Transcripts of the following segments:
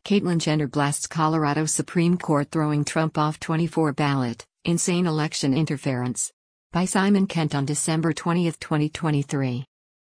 Caitlyn Jenner blasts Colorado Supreme Court throwing Trump off 24 ballot, insane election interference. By Simon Kent on December 20, 2023.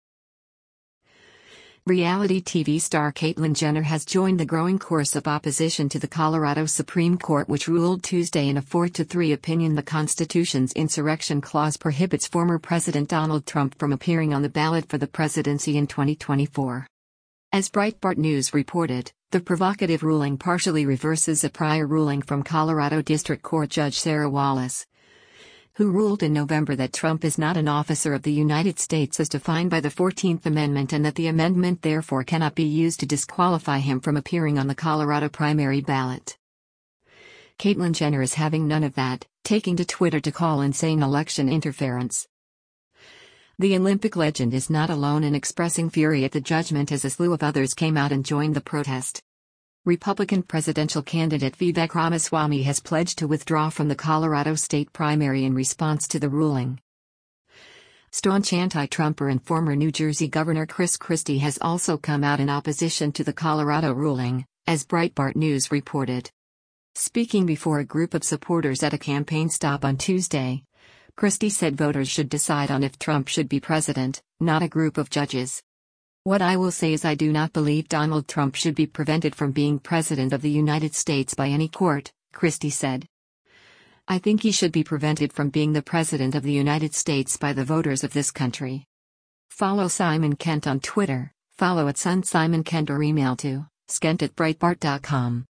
Reality TV star Caitlyn Jenner has joined the growing chorus of opposition to the Colorado Supreme Court, which ruled Tuesday in a 4-3 opinion the Constitution's insurrection clause prohibits former President Donald Trump from appearing on the ballot for the presidency in 2024. As Breitbart News reported, the provocative ruling partially reverses a prior ruling from Colorado District Court Judge Sarah Wallace, who ruled in November that Trump is not an officer of the United States as defined by the 14th Amendment and that the amendment therefore cannot be used to disqualify him from appearing on the Colorado primary ballot. Caitlyn Jenner is having none of that, taking to Twitter to call insane election interference. The Olympic legend is not alone in expressing fury at the judgment, as a slew of others came out and joined the protest. Republican presidential candidate Vivek Ramaswamy has pledged to withdraw from the Colorado state primary in response to the ruling. Staunch anti-Trumper and former New Jersey Governor Chris Christie has also come out in opposition to the Colorado ruling, as Breitbart News reported. Speaking before a group of supporters at a campaign stop on Tuesday, Christie said voters should decide on if Trump should be president, not a group of judges. "What I will say is I do not believe Donald Trump should be prevented from being president of the United States by any court," Christie said. "I think he should be prevented from being the president of the United States by the voters of this country." Follow Simon Kent on Twitter, follow @SunSimonKent or email to skent@breitbart.com.